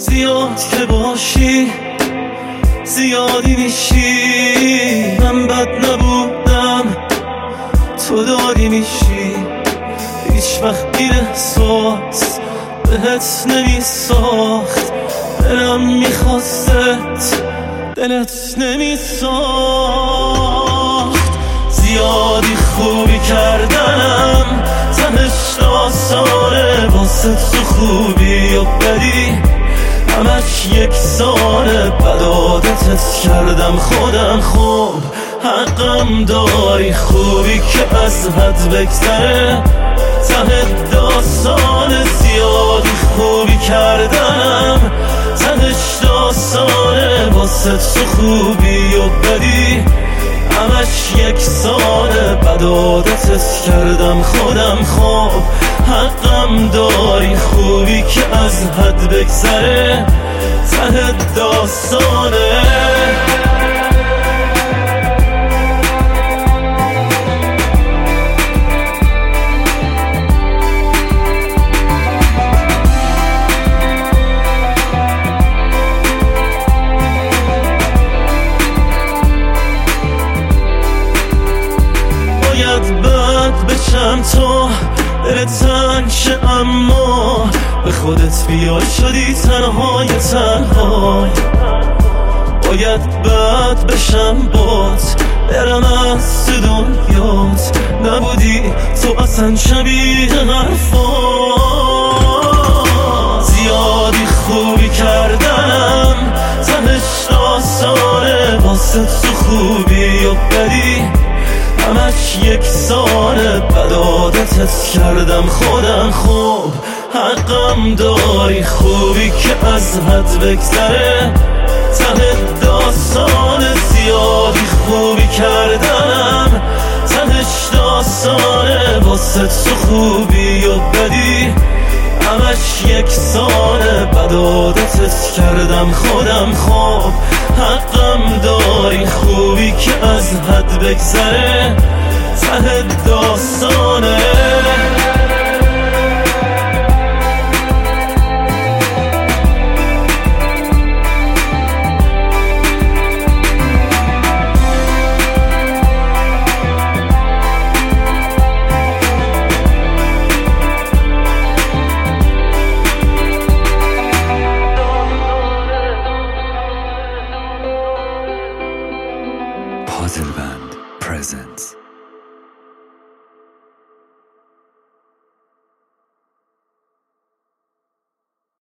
زیاد که باشی زیادی میشی، من بد نبودم تو دادی میشی. هیچ وقت این احساس بهت نمیساخت، دلم میخواست دلت نمیساخت. زیادی خوبی کردم تهش آسانه، واسه تو خوبی و بدی همش یکسانه. بد عادتت کردم خودم، خوب حقم داری. خوبی که از حد بگذره ته داستانه. زیادی خوبی کردم تهش داستانه، واسه تو خوبی و بدی همش یکسانه. بد عادتت کردم خودم، خوب حقم داری. خوبی که از حد بگذره ته داستانه. باید بد بشم تو دلت تنگ شه، اما به خودت بیای شدی تنهای تنهای. باید بد بشم بات برم از تو دنیات، نبودی تو اصلا شبیه حرفات. زیادی خوبی کردم تهش داستانه، واسه تو خوبی و بدی همش یکسانه. بد عادتت کردم خودم، خوب حقم داری. خوبی که از حد بگذره ته داستانه. زیادی خوبی کردم تهش داستانه، واسه تو خوبی و بدی همش یکسانه. بد عادتت کردم خودم، خوب حقم داری. خوبی که از حد بگذره ته داستانه. Puzzle Band presents